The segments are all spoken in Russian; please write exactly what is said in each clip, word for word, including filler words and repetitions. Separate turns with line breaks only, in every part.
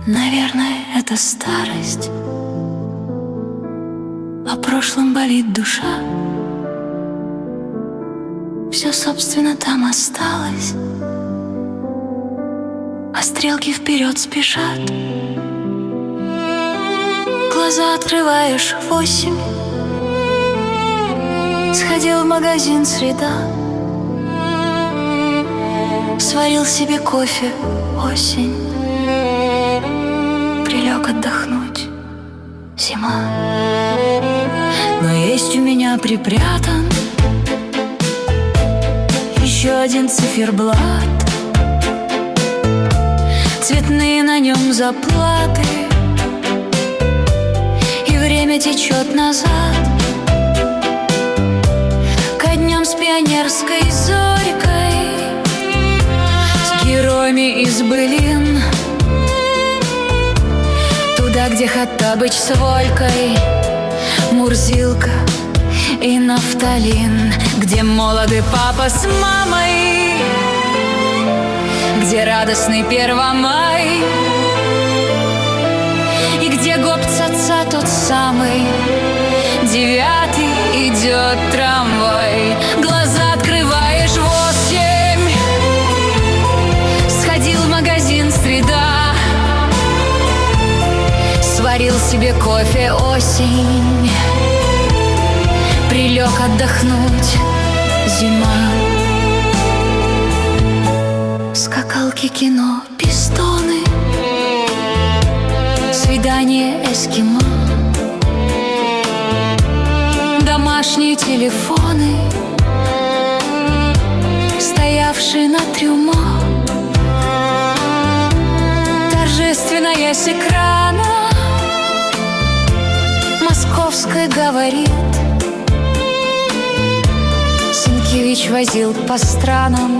Наверное, это старость, о прошлом болит душа. Все, собственно, там осталось, а стрелки вперед спешат. Глаза открываешь в восемь, сходил в магазин «Среда», сварил себе кофе осень, прилег отдохнуть зима. Но есть у меня припрятан еще один циферблат, цветные на нем заплаты, и время течет назад ко дням с пионерской зорькой, с героями из былин, туда, где Хоттабыч с Волькой, Мурзилка и Нафталин, где молоды папа с мамой, где радостный Первомай, и где гоп-ца-ца тот самый девятый идет трамвай. Глаза открываешь восемь, сходил в магазин «Среда», сварил себе кофе осень, прилег отдохнуть зима. Скакалки, кино, пистоны, свидание эскимо, домашние телефоны, стоявшие на трюмо, торжественная с экрана московской говорит. Сенкевич возил по странам,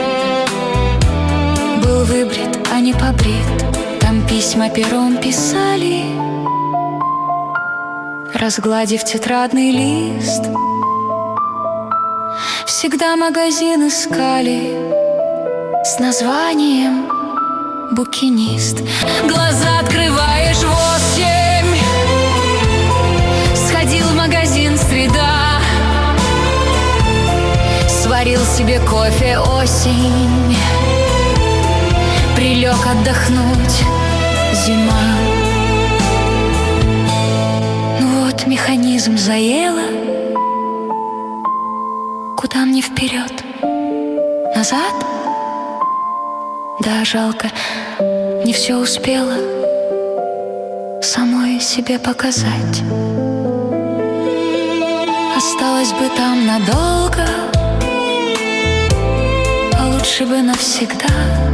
был выбрит, а не побрит. Там письма пером писали, разгладив тетрадный лист. Всегда магазин искали с названием «Букинист». Глаза открываешь восемь, сходил в магазин «Среда», сварил себе кофе осень, прилег отдохнуть зима. Ну вот механизм заело, куда мне вперед? Назад? Да, жалко, не все успела самой себе показать. Осталось бы там надолго, а лучше бы навсегда.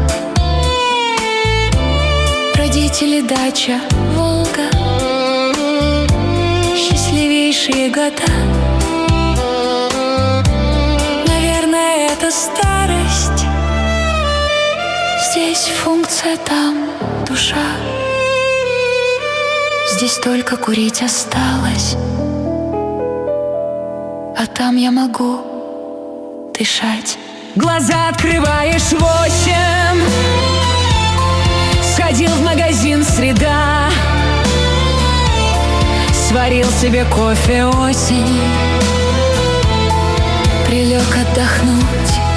Родители, дача, Волга, счастливейшие года. Наверное, это старость, здесь функция, там душа. Здесь только курить осталось, а там я могу дышать. Глаза открываешь восемь, сходил в магазин «Среда», сварил себе кофе осень, прилег отдохнуть